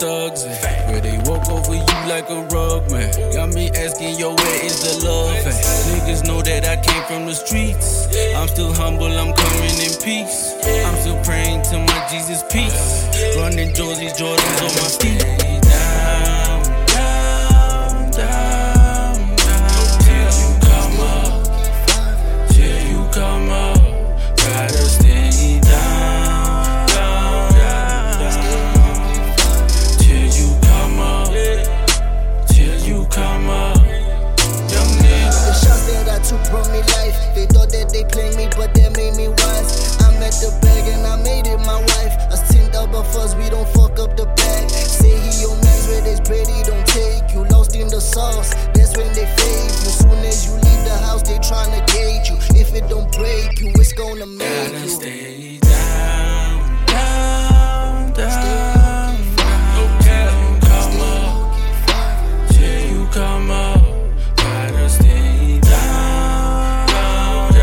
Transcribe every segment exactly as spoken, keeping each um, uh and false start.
thugs at? Where they walk over you like a rug, man. Got me asking, yo, where is the love at? Niggas know that I came from the streets. I'm still humble, I'm coming in peace. I'm still praying to my Jesus peace. Running Jordans, Jordans on my feet. Down, down, down, down. Till you come up, till you come up. Gotta stay down, down, down. Till you come up, till you come up. Young nigga. The shots that I took brought me life. They thought that they played me, but that made me wise. I'm at the bag and I made it my wife. Us teamed up, but first we don't fuck up the bag. Say he your man's where this bread he don't take. You lost in the sauce, that's when they fade you. Soon as you leave the house, they tryna gauge you. If it don't break you, it's gonna make Gotta you. stay down, down, down, down. Till you come up, till you come up. Gotta stay down, down,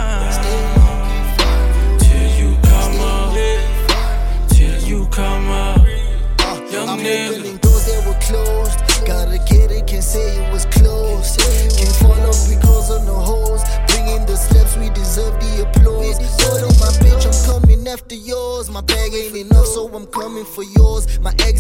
down. Till you come up, till you come up. Young I'm nigga. opening doors that were closed. Gotta get it, can't say it was close. Can't fall off because of no hoes. Bringing the slaps, we deserve the applause. Told on my bitch, I'm coming after yours. My bag ain't enough, so I'm coming for yours. My ex